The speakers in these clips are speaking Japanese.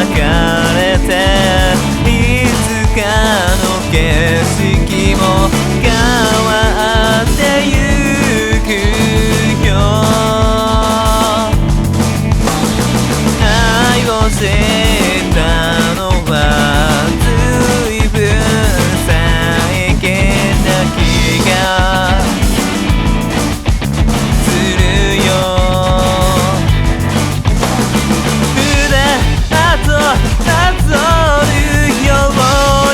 れていつかの景色も変わってゆくよ。愛を知ったのはずいぶん最近な気がするよ。筆跡なぞるよう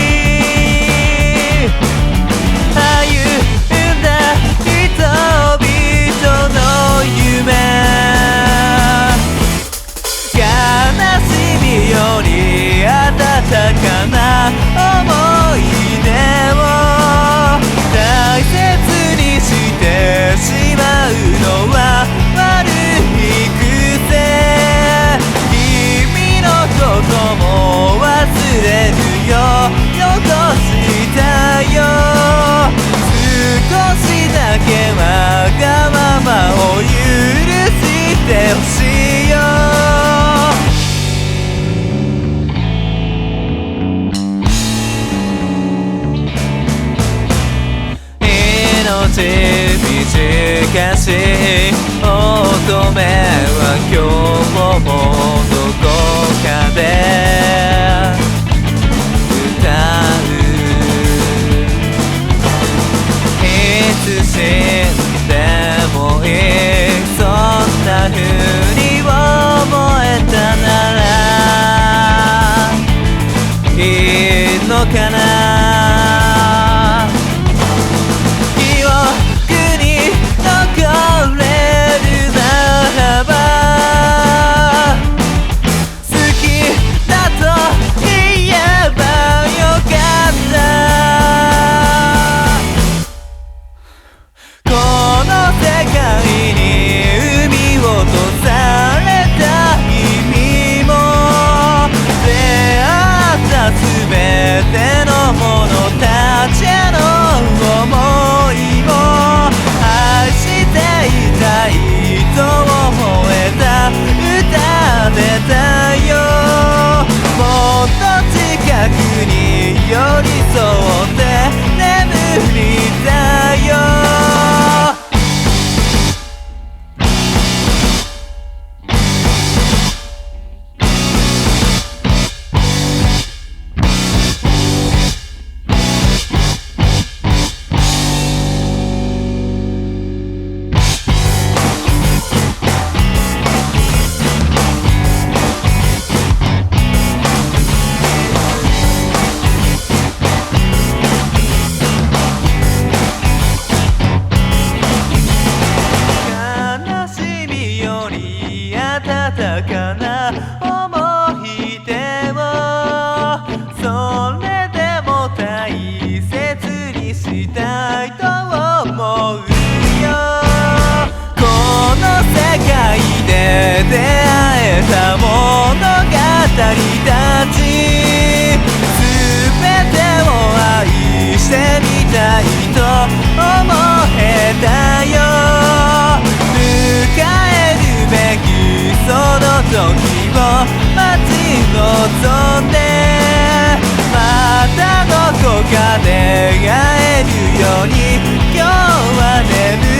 に歩んだ人々の夢、悲しみより温かな思い出を大切にしてしまうのは悪い癖。君のことも忘れるよとしたよ。少しだけわがままを許してほしいよ。命短し乙女は今日もどこかで歌う。いつ死んでもいい、そんな風に思えたならいいのかな。寄り添って眠りたいよ。温かな思い出をそれでも大切にしたいと思うよ。この世界で出会えた物語たち全てを愛してみたいと思えたよ。迎えるべきその時を待ち望んで、またどこかで会えるように今日は眠